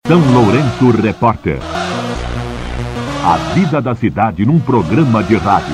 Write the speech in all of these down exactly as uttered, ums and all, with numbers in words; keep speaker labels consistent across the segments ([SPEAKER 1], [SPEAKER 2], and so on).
[SPEAKER 1] São Lourenço Repórter. A vida da cidade num programa de rádio.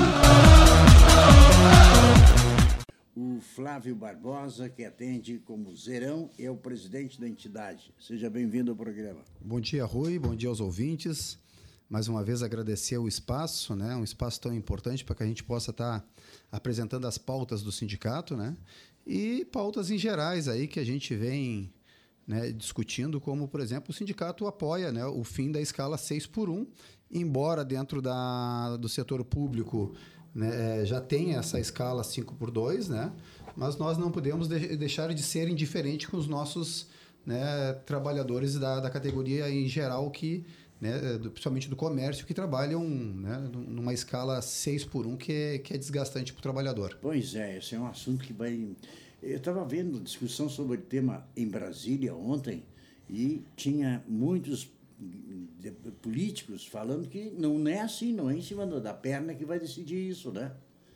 [SPEAKER 2] O Flávio Barbosa, que atende como Zerão, é o presidente da entidade. Seja bem-vindo ao programa.
[SPEAKER 3] Bom dia, Rui. Bom dia aos ouvintes. Mais uma vez agradecer o espaço, né? Um espaço tão importante para que a gente possa estar apresentando as pautas do sindicato, né? E pautas em gerais aí que a gente vem, né, discutindo, como, por exemplo, o sindicato apoia, né, o fim da escala seis por um, embora dentro da, do setor público, né, já tenha essa escala cinco por dois, né? Mas nós não podemos de, deixar de ser indiferentes com os nossos, né, trabalhadores da, da categoria em geral que... Né, principalmente do comércio, que trabalham, né, numa escala seis por um, que é, que é desgastante para o trabalhador.
[SPEAKER 2] Pois é, esse é um assunto que vai... Eu estava vendo discussão sobre o tema em Brasília ontem e tinha muitos políticos falando que não é assim, não é em cima da perna que vai decidir isso, né?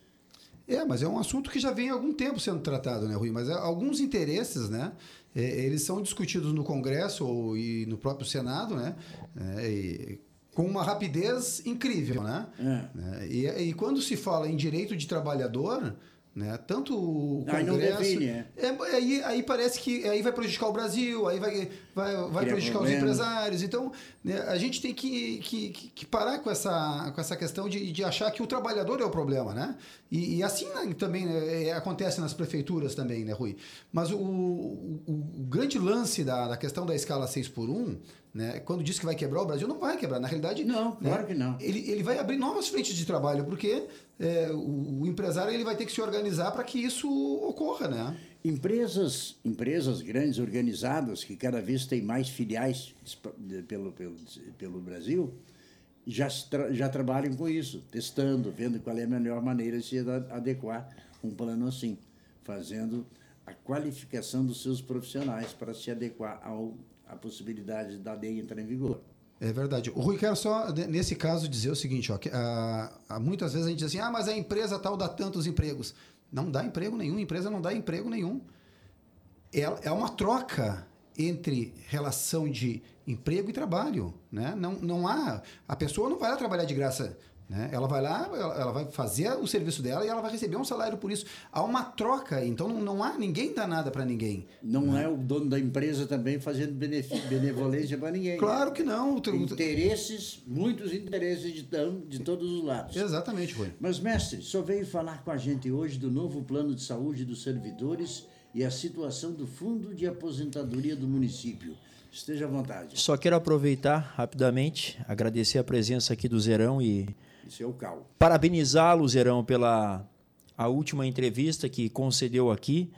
[SPEAKER 3] É, mas é um assunto que já vem há algum tempo sendo tratado, né, Rui? Mas alguns interesses, né, eles são discutidos no Congresso ou, e no próprio Senado, né, e, com uma rapidez incrível, né? É. E, e quando se fala em direito de trabalhador, né, tanto o Congresso... Aí não define, é. É, aí, aí parece que aí vai prejudicar o Brasil, aí vai, vai, vai prejudicar problema. os empresários. Então, né, a gente tem que, que, que parar com essa, com essa questão de, de achar que o trabalhador é o problema, né? E, e assim, né, também, né, acontece nas prefeituras também, né, Rui? Mas o, o, o grande lance da, da questão da escala seis por um, né, quando diz que vai quebrar o Brasil, não vai quebrar. Na realidade,
[SPEAKER 2] não, claro
[SPEAKER 3] né,
[SPEAKER 2] que não.
[SPEAKER 3] Ele, ele vai abrir novas frentes de trabalho, porque é, o, o empresário ele vai ter que se organizar para que isso ocorra, né?
[SPEAKER 2] Empresas, empresas grandes, organizadas, que cada vez têm mais filiais pelo, pelo, pelo Brasil, já, tra, já trabalham com isso, testando, vendo qual é a melhor maneira de se adequar um plano assim, fazendo a qualificação dos seus profissionais para se adequar ao, à possibilidade da lei entrar em vigor.
[SPEAKER 3] É verdade. O Rui, quero só, nesse caso, dizer o seguinte, ó, que, ah, muitas vezes a gente diz assim, ah, mas a empresa tal dá tantos empregos. Não dá emprego nenhum, a empresa não dá emprego nenhum. É, é uma troca entre relação de emprego e trabalho, né? Não, não há... A pessoa não vai lá trabalhar de graça, né? Ela vai lá, ela, ela vai fazer o serviço dela e ela vai receber um salário por isso. Há uma troca, então não, não há... Ninguém dá nada para ninguém.
[SPEAKER 2] Não, né? É o dono da empresa também fazendo benevolência para ninguém.
[SPEAKER 3] Claro que não.
[SPEAKER 2] Interesses, muitos interesses de, de todos os lados.
[SPEAKER 3] Exatamente, Rui.
[SPEAKER 2] Mas, mestre, só veio falar com a gente hoje do novo plano de saúde dos servidores e a situação do fundo de aposentadoria do município. Esteja à vontade.
[SPEAKER 4] Só quero aproveitar rapidamente, agradecer a presença aqui do Zerão e
[SPEAKER 2] Isso é o Cal.
[SPEAKER 4] parabenizá-lo, Zerão, pela a última entrevista que concedeu aqui.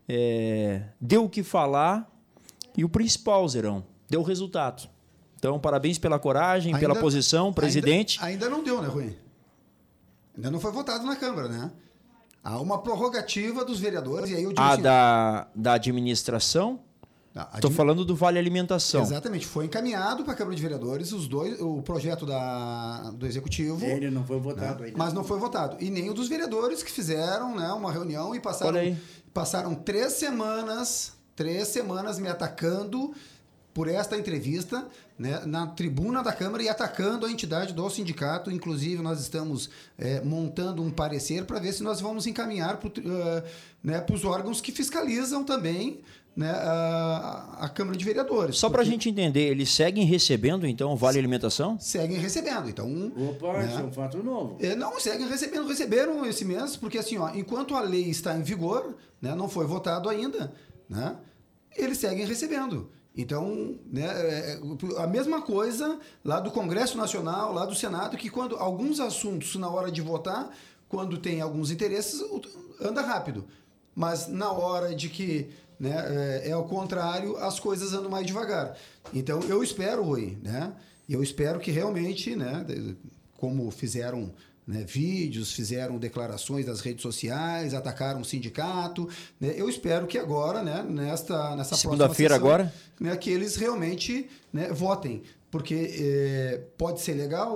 [SPEAKER 4] É, deu o que falar e o principal, Zerão, deu resultado. Então, parabéns pela coragem, ainda, pela posição, presidente.
[SPEAKER 3] Ainda, ainda não deu, né, Rui? Ainda não foi votado na Câmara, né? Há uma prorrogativa dos vereadores e aí eu digo
[SPEAKER 4] A
[SPEAKER 3] assim,
[SPEAKER 4] da, da administração? Estou
[SPEAKER 3] admi...
[SPEAKER 4] falando do Vale Alimentação.
[SPEAKER 3] Exatamente. Foi encaminhado para a Câmara de Vereadores os dois, o projeto da, do Executivo.
[SPEAKER 2] Ele não foi votado,
[SPEAKER 3] né?
[SPEAKER 2] ainda.
[SPEAKER 3] Mas não foi votado. E nem o dos vereadores que fizeram, né, uma reunião e passaram, passaram três semanas, três semanas me atacando por esta entrevista, né, na tribuna da Câmara e atacando a entidade do sindicato. Inclusive, nós estamos é, montando um parecer para ver se nós vamos encaminhar para uh, né, os órgãos que fiscalizam também, né, a, a Câmara de Vereadores.
[SPEAKER 4] Só para a gente entender, eles seguem recebendo, então, o Vale Alimentação?
[SPEAKER 3] Seguem recebendo. Então,
[SPEAKER 2] Opa,
[SPEAKER 3] né,
[SPEAKER 2] isso é um fato novo.
[SPEAKER 3] É, não, seguem recebendo, receberam esse mês, porque assim, ó, enquanto a lei está em vigor, né, não foi votado ainda, né, eles seguem recebendo. Então, né, a mesma coisa lá do Congresso Nacional, lá do Senado, que quando alguns assuntos, na hora de votar, quando tem alguns interesses, anda rápido. Mas na hora de que, né, é, é ao contrário, as coisas andam mais devagar. Então, eu espero, Rui, né, eu espero que realmente, né, como fizeram, né, vídeos, fizeram declarações das redes sociais, atacaram o sindicato, né, eu espero que agora, né, nesta, nessa
[SPEAKER 4] segunda-feira agora,
[SPEAKER 3] né, que eles realmente, né, votem, porque é, pode ser legal,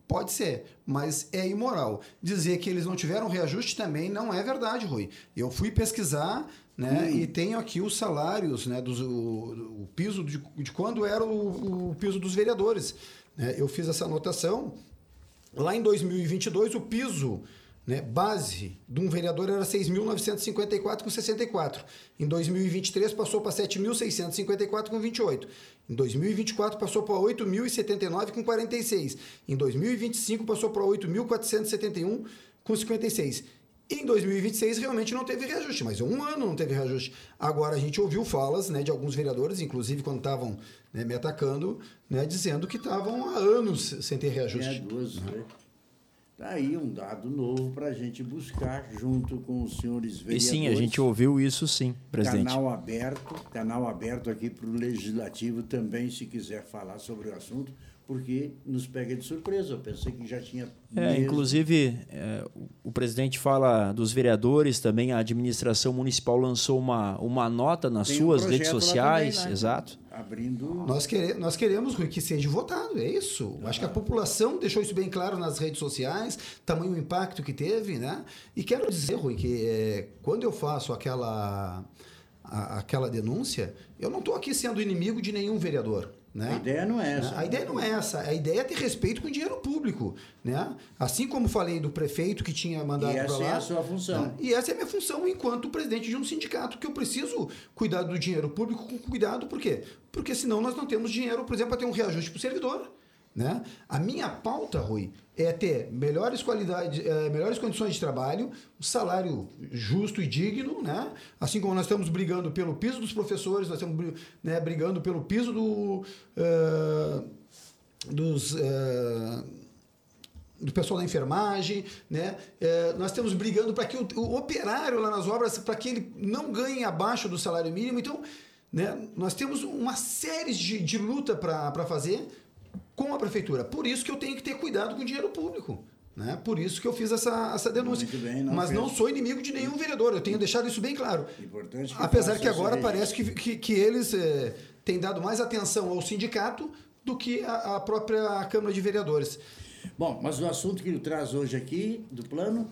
[SPEAKER 3] Pode ser, mas é imoral. Dizer que eles não tiveram reajuste também não é verdade, Rui. Eu fui pesquisar, né, hum. e tenho aqui os salários, né, dos, o, o piso de, de quando era o, o piso dos vereadores. Né? Eu fiz essa anotação. Lá em dois mil e vinte e dois, o piso, né, base de um vereador era seis mil novecentos e cinquenta e quatro reais com sessenta e quatro centavos. Em dois mil e vinte e três passou para sete mil seiscentos e cinquenta e quatro reais com vinte e oito centavos. Em dois mil e vinte e quatro passou para oito mil e setenta e nove reais com quarenta e seis centavos. Em dois mil e vinte e cinco passou para oito mil quatrocentos e setenta e um reais com cinquenta e seis centavos. Em dois mil e vinte e seis realmente não teve reajuste, mas um ano não teve reajuste. Agora a gente ouviu falas, né, de alguns vereadores, inclusive quando estavam, né, me atacando, né, dizendo que estavam há anos sem ter reajuste.
[SPEAKER 2] É, duas, né? Está aí um dado novo para a gente buscar junto com os senhores vereadores.
[SPEAKER 4] E sim, a gente ouviu isso sim, presidente.
[SPEAKER 2] Canal aberto, canal aberto aqui para o Legislativo também, se quiser falar sobre o assunto, porque nos pega de surpresa. Eu pensei que já tinha...
[SPEAKER 4] É, mesmo. Inclusive, é, o presidente fala dos vereadores, também a administração municipal lançou uma, uma nota nas
[SPEAKER 2] Tem
[SPEAKER 4] suas
[SPEAKER 2] um
[SPEAKER 4] redes sociais.
[SPEAKER 2] também, né?
[SPEAKER 4] Exato.
[SPEAKER 2] Abrindo...
[SPEAKER 3] Nós, quere, nós queremos, Rui, que seja votado, é isso. Ah. Acho que a população deixou isso bem claro nas redes sociais, tamanho impacto que teve, né? E quero dizer, Rui, que é, quando eu faço aquela, a, aquela denúncia, eu não estou aqui sendo inimigo de nenhum vereador. Né?
[SPEAKER 2] A ideia não é essa.
[SPEAKER 3] A ideia não é essa. A ideia é ter respeito com o dinheiro público. Né? Assim como falei do prefeito que tinha mandado para lá.
[SPEAKER 2] E essa é a sua função.
[SPEAKER 3] Né? E essa é a minha função enquanto presidente de um sindicato, que eu preciso cuidar do dinheiro público com cuidado. Por quê? Porque senão nós não temos dinheiro, por exemplo, para ter um reajuste para o servidor. Né? A minha pauta, Rui, é ter melhores, qualidade, é, melhores condições de trabalho, um salário justo e digno, né? Assim como nós estamos brigando pelo piso dos professores, nós estamos, né, brigando pelo piso do, uh, dos, uh, do pessoal da enfermagem, né? Uh, nós estamos brigando para que o, o operário lá nas obras, para que ele não ganhe abaixo do salário mínimo. Então, né, nós temos uma série de, de luta para fazer com a prefeitura. Por isso que eu tenho que ter cuidado com o dinheiro público. Né? Por isso que eu fiz essa, essa denúncia.
[SPEAKER 2] Muito bem, não
[SPEAKER 3] Mas
[SPEAKER 2] fez.
[SPEAKER 3] Não sou inimigo de nenhum vereador. Eu tenho deixado isso bem claro.
[SPEAKER 2] Importante que
[SPEAKER 3] Apesar que
[SPEAKER 2] esse
[SPEAKER 3] agora
[SPEAKER 2] registro.
[SPEAKER 3] parece que, que, que eles é, têm dado mais atenção ao sindicato do que a, a própria Câmara de Vereadores.
[SPEAKER 2] Bom, mas o assunto que ele traz hoje aqui, do plano...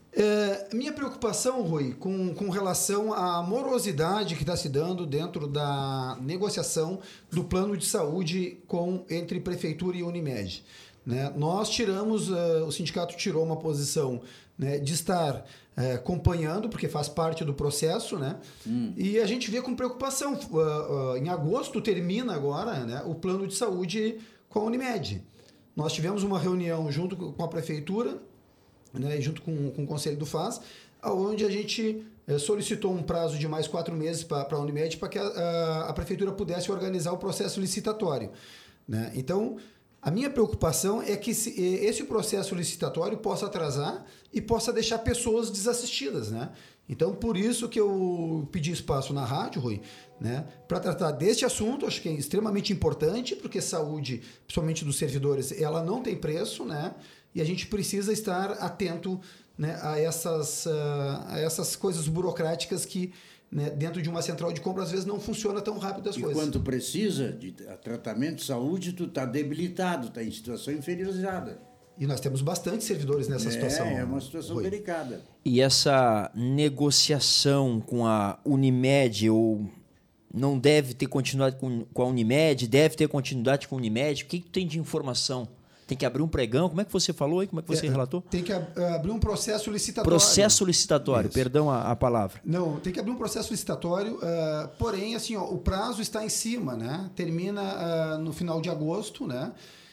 [SPEAKER 3] É, minha preocupação, Rui, com, com relação à morosidade que está se dando dentro da negociação do plano de saúde com, entre Prefeitura e Unimed. Né? Nós tiramos, uh, o sindicato tirou uma posição, né, de estar uh, acompanhando, porque faz parte do processo, né? Hum. E a gente vê com preocupação. Uh, uh, em agosto termina agora, né, o plano de saúde com a Unimed. Nós tivemos uma reunião junto com a Prefeitura, né, junto com, com o Conselho do F A S, onde a gente eh, solicitou um prazo de mais quatro meses para a Unimed para que a, a, a Prefeitura pudesse organizar o processo licitatório. Né? Então, a minha preocupação é que se, esse processo licitatório possa atrasar e possa deixar pessoas desassistidas. Né? Então, por isso que eu pedi espaço na rádio, Rui, né, para tratar deste assunto. Acho que é extremamente importante, porque saúde, principalmente dos servidores, ela não tem preço, né? E a gente precisa estar atento, né, a, essas, uh, a essas coisas burocráticas que, né, dentro de uma central de compra, às vezes não funciona tão rápido as
[SPEAKER 2] e
[SPEAKER 3] coisas.
[SPEAKER 2] E quando precisa de tratamento de saúde, tu está debilitado, está em situação inferiorizada.
[SPEAKER 3] E nós temos bastante servidores nessa
[SPEAKER 2] é,
[SPEAKER 3] situação.
[SPEAKER 2] É uma situação
[SPEAKER 3] Rui.
[SPEAKER 2] delicada.
[SPEAKER 4] E essa negociação com a Unimed, ou não deve ter continuidade com, com a Unimed, deve ter continuidade com a Unimed, o que, que tem de informação? Tem que abrir um pregão? Como é que você falou aí? Como é que você
[SPEAKER 3] é,
[SPEAKER 4] relatou?
[SPEAKER 3] Tem que ab abrir um processo licitatório.
[SPEAKER 4] Processo licitatório, Isso. perdão a, a palavra.
[SPEAKER 3] Não, tem que abrir um processo licitatório, uh, porém, assim, ó, o prazo está em cima, né? Termina uh, no final de agosto, né?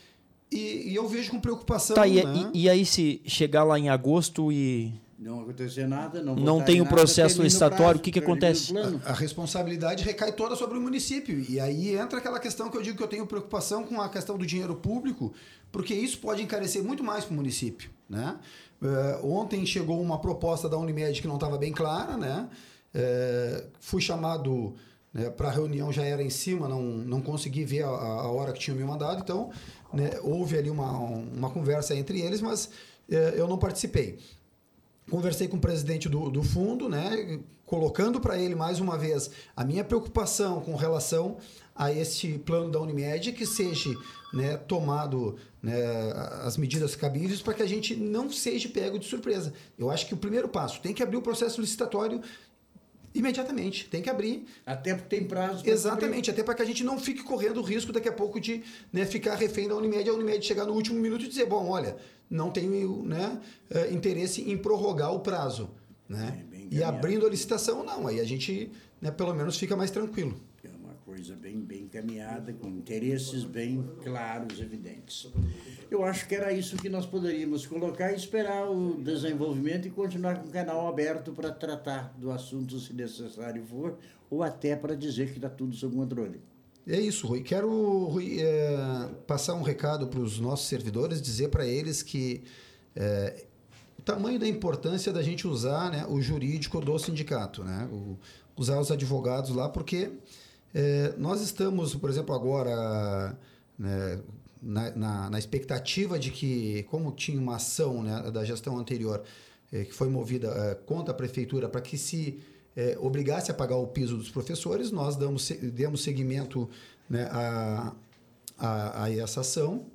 [SPEAKER 3] E, e eu vejo com preocupação.
[SPEAKER 4] Tá, e,
[SPEAKER 3] né?
[SPEAKER 4] e, e aí, se chegar lá em agosto e
[SPEAKER 2] não acontecer nada, não,
[SPEAKER 4] não tem o processo licitatório, o que, que acontece?
[SPEAKER 3] A, a responsabilidade recai toda sobre o município. E aí entra aquela questão que eu digo que eu tenho preocupação com a questão do dinheiro público, porque isso pode encarecer muito mais para o município. Né? Uh, ontem chegou uma proposta da Unimed que não estava bem clara, né? Uh, fui chamado, né, para a reunião, já era em cima, não, não consegui ver a, a hora que tinham me mandado, então, né, houve ali uma, uma conversa entre eles, mas uh, eu não participei. Conversei com o presidente do, do fundo, né, colocando para ele mais uma vez a minha preocupação com relação a esse plano da Unimed, que seja, né, tomado, né, as medidas cabíveis para que a gente não seja pego de surpresa. Eu acho que o primeiro passo, tem que abrir o processo licitatório imediatamente, tem que abrir.
[SPEAKER 2] Até porque tem prazo.
[SPEAKER 3] Exatamente, até para que a gente não fique correndo o risco daqui a pouco de, né, ficar refém da Unimed, a Unimed chegar no último minuto e dizer, bom, olha, não tenho, né, interesse em prorrogar o prazo. Né? É, e abrindo a licitação, não, aí a gente, né, pelo menos fica mais tranquilo.
[SPEAKER 2] É uma coisa bem, bem encaminhada, com interesses bem claros, evidentes. Eu acho que era isso que nós poderíamos colocar e esperar o desenvolvimento e continuar com o canal aberto para tratar do assunto, se necessário for, ou até para dizer que está tudo sob controle.
[SPEAKER 3] É isso, Rui. Quero, Rui, é, passar um recado para os nossos servidores, dizer para eles que é, o tamanho da importância da gente usar, né, o jurídico do sindicato, né, o, usar os advogados lá, porque é, nós estamos, por exemplo, agora, né, na, na, na expectativa de que, como tinha uma ação, né, da gestão anterior, é, que foi movida é, contra a prefeitura para que se é, obrigasse a pagar o piso dos professores, nós damos, demos seguimento, né, a, a, a essa ação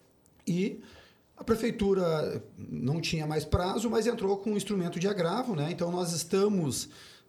[SPEAKER 3] e a prefeitura não tinha mais prazo, mas entrou com um instrumento de agravo, né? Então nós estamos,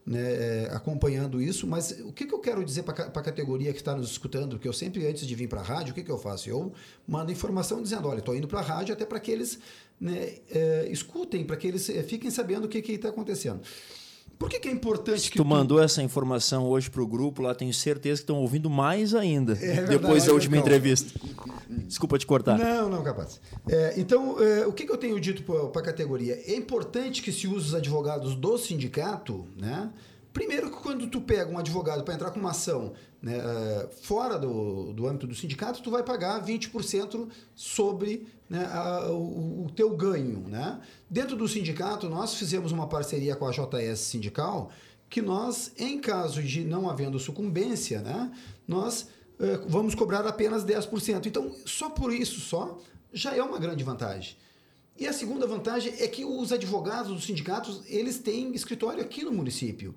[SPEAKER 3] né, acompanhando isso, mas o que, que eu quero dizer para a categoria que está nos escutando, que eu sempre, antes de vir para a rádio, o que, que eu faço? Eu mando informação dizendo, olha, estou indo para a rádio até para que eles, né, é, escutem, para que eles é, fiquem sabendo o que está acontecendo. Por que, que é importante
[SPEAKER 4] Se
[SPEAKER 3] que
[SPEAKER 4] tu,
[SPEAKER 3] tu
[SPEAKER 4] mandou essa informação hoje para o grupo, lá tenho certeza que estão ouvindo mais ainda,
[SPEAKER 3] é verdade,
[SPEAKER 4] depois da última
[SPEAKER 3] calma.
[SPEAKER 4] entrevista. Desculpa te cortar.
[SPEAKER 3] Não, não, capaz. É, então, é, o que, que eu tenho dito para a categoria? É importante que se use os advogados do sindicato, né? Primeiro que quando tu pega um advogado para entrar com uma ação, né, uh, fora do, do âmbito do sindicato, tu vai pagar vinte por cento sobre, né, a, o, o teu ganho. Né? Dentro do sindicato, nós fizemos uma parceria com a J S Sindical, que nós, em caso de não havendo sucumbência, né, nós uh, vamos cobrar apenas dez por cento. Então, só por isso só, já é uma grande vantagem. E a segunda vantagem é que os advogados dos sindicatos, eles têm escritório aqui no município.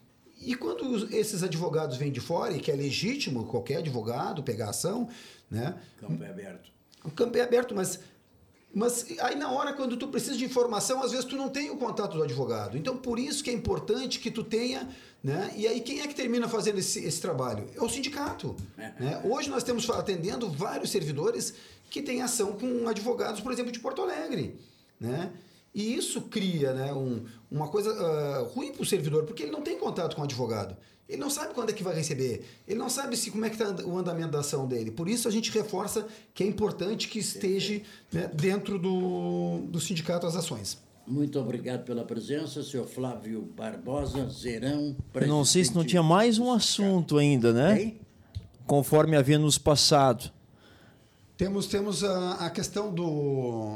[SPEAKER 3] E quando esses advogados vêm de fora, e que é legítimo qualquer advogado pegar ação, né?
[SPEAKER 2] O campo é aberto.
[SPEAKER 3] O campo é aberto, mas, mas aí na hora, quando tu precisa de informação, às vezes tu não tem o contato do advogado. Então, por isso que é importante que tu tenha, né? E aí, quem é que termina fazendo esse, esse trabalho? É o sindicato. Né? Hoje nós temos atendendo vários servidores que têm ação com advogados, por exemplo, de Porto Alegre, né? E isso cria, né, um, uma coisa uh, ruim para o servidor, porque ele não tem contato com o advogado. Ele não sabe quando é que vai receber. Ele não sabe se, como é que está o andamento da ação dele. Por isso a gente reforça que é importante que esteja, né, dentro do, do sindicato as ações.
[SPEAKER 2] Muito obrigado pela presença, senhor Flávio Barbosa, Zerão, presidente.
[SPEAKER 4] Não sei se não tinha mais um assunto ainda, né?
[SPEAKER 2] Tem?
[SPEAKER 4] Conforme havia nos passado.
[SPEAKER 3] Temos, temos a, a questão do...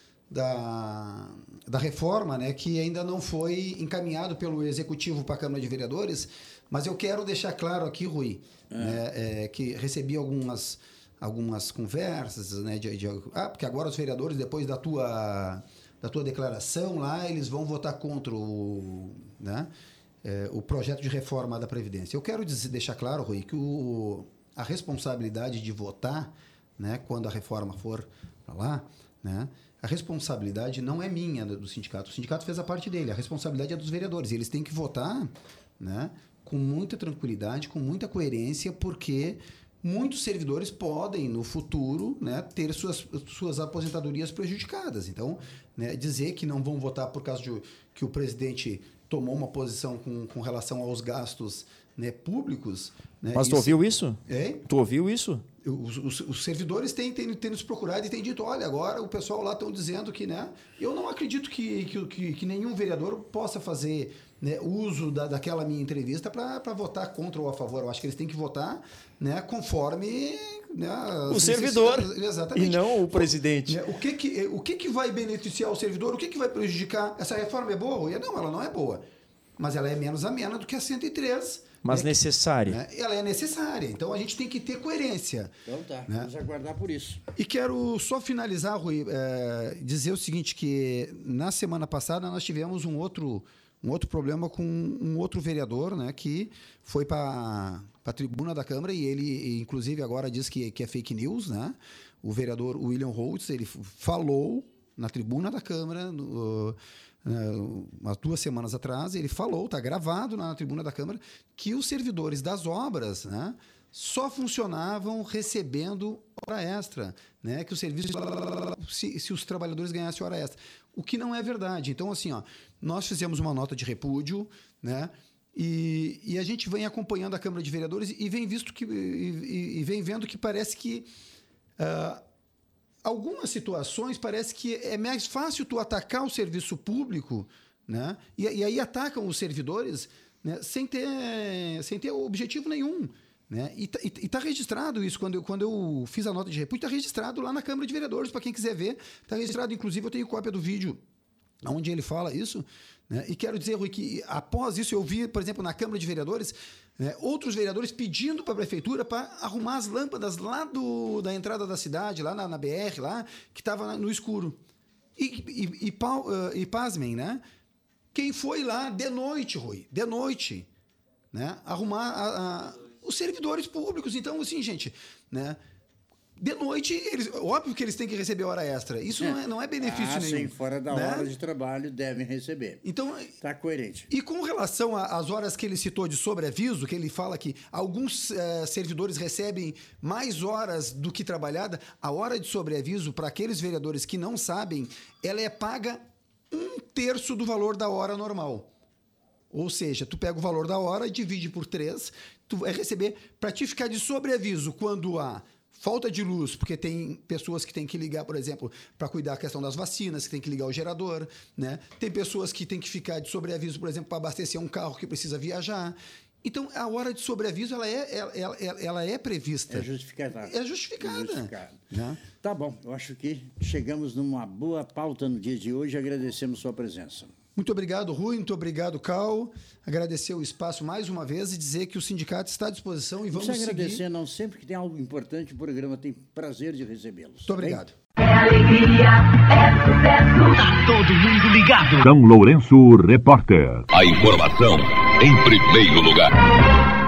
[SPEAKER 3] Da, da reforma, né, que ainda não foi encaminhado pelo Executivo para a Câmara de Vereadores, mas eu quero deixar claro aqui, Rui, é. né, é, que recebi algumas, algumas conversas, né, de, de, ah, porque agora os vereadores, depois da tua, da tua declaração lá, eles vão votar contra o, né, é, o projeto de reforma da Previdência. Eu quero dizer, deixar claro, Rui, que o, a responsabilidade de votar, né, quando a reforma for para lá, né, a responsabilidade não é minha do sindicato. O sindicato fez a parte dele. A responsabilidade é dos vereadores. E eles têm que votar, né, com muita tranquilidade, com muita coerência, porque muitos servidores podem, no futuro, né, ter suas, suas aposentadorias prejudicadas. Então, né, dizer que não vão votar por causa de que o presidente tomou uma posição com, com relação aos gastos, né, públicos... Né,
[SPEAKER 4] Mas tu isso... ouviu isso?
[SPEAKER 3] É?
[SPEAKER 4] Tu ouviu isso?
[SPEAKER 3] Os, os, os servidores têm, têm, têm nos procurado e têm dito, olha, agora o pessoal lá estão dizendo que, né, eu não acredito que, que, que, que nenhum vereador possa fazer, né, uso da, daquela minha entrevista para votar contra ou a favor. Eu acho que eles têm que votar, né, conforme, né,
[SPEAKER 4] o servidor,
[SPEAKER 3] exatamente,
[SPEAKER 4] e não o presidente.
[SPEAKER 3] O, o, que, que, o que, que vai beneficiar o servidor? O que, que vai prejudicar? Essa reforma é boa? Não, ela não é boa. Mas ela é menos amena do que a cento e três.
[SPEAKER 4] Mas
[SPEAKER 3] né?
[SPEAKER 4] necessária.
[SPEAKER 3] Né? Ela é necessária. Então, a gente tem que ter coerência.
[SPEAKER 2] Então tá,
[SPEAKER 3] né?
[SPEAKER 2] vamos aguardar por isso.
[SPEAKER 3] E quero só finalizar, Rui, é, dizer o seguinte, que na semana passada nós tivemos um outro, um outro problema com um outro vereador, né, que foi para para a tribuna da Câmara, e ele, inclusive, agora diz que, que é fake news, né? O vereador William Holtz, ele falou na tribuna da Câmara, no, uh, umas duas semanas atrás, ele falou, está gravado na tribuna da Câmara, que os servidores das obras, né, só funcionavam recebendo hora extra, né, que o serviço, se, se os trabalhadores ganhassem hora extra. O que não é verdade. Então, assim, ó, nós fizemos uma nota de repúdio, né, e, e a gente vem acompanhando a Câmara de Vereadores e vem, visto que, e, e, e vem vendo que parece que uh, algumas situações parece que é mais fácil tu atacar o serviço público, né, e, e aí atacam os servidores, né, sem ter, sem ter objetivo nenhum. Né? E está registrado isso, quando eu, quando eu fiz a nota de repúdio, está registrado lá na Câmara de Vereadores, para quem quiser ver, está registrado, inclusive eu tenho cópia do vídeo onde ele fala isso, né? E quero dizer, Rui, que após isso eu vi, por exemplo, na Câmara de Vereadores, né, outros vereadores pedindo para a Prefeitura para arrumar as lâmpadas lá do, da entrada da cidade, lá na, na B R, lá, que estava no escuro. E, e, e, e, e pasmem, né? Quem foi lá de noite, Rui, de noite, né? Arrumar a, a os servidores públicos. Então, assim, gente, né? De noite, eles, óbvio que eles têm que receber hora extra. Isso é. Não, é, não é benefício
[SPEAKER 2] ah,
[SPEAKER 3] nenhum.
[SPEAKER 2] Sim, fora da
[SPEAKER 3] né?
[SPEAKER 2] hora de trabalho devem receber.
[SPEAKER 3] Então,
[SPEAKER 2] está coerente.
[SPEAKER 3] E com relação às horas que ele citou de sobreaviso, que ele fala que alguns uh, servidores recebem mais horas do que trabalhada, a hora de sobreaviso, para aqueles vereadores que não sabem, ela é paga um terço do valor da hora normal. Ou seja, tu pega o valor da hora e divide por três, tu vai receber, para te ficar de sobreaviso quando há falta de luz, porque tem pessoas que têm que ligar, por exemplo, para cuidar da questão das vacinas, que tem que ligar o gerador, né? Tem pessoas que têm que ficar de sobreaviso, por exemplo, para abastecer um carro que precisa viajar. Então, a hora de sobreaviso, ela é, ela, ela, ela é prevista.
[SPEAKER 2] É justificada.
[SPEAKER 3] É justificada. É justificada. Né?
[SPEAKER 2] Tá bom, eu acho que chegamos numa boa pauta no dia de hoje e agradecemos sua presença.
[SPEAKER 3] Muito obrigado, Rui. Muito obrigado, Cal. Agradecer o espaço mais uma vez e dizer que o sindicato está à disposição e vamos seguir.
[SPEAKER 2] Não precisa agradecer, não. Sempre que tem algo importante, o programa tem prazer de recebê-los.
[SPEAKER 3] Muito obrigado.
[SPEAKER 5] É alegria, é sucesso. Tá todo mundo ligado.
[SPEAKER 1] São Lourenço, repórter.
[SPEAKER 6] A informação em primeiro lugar.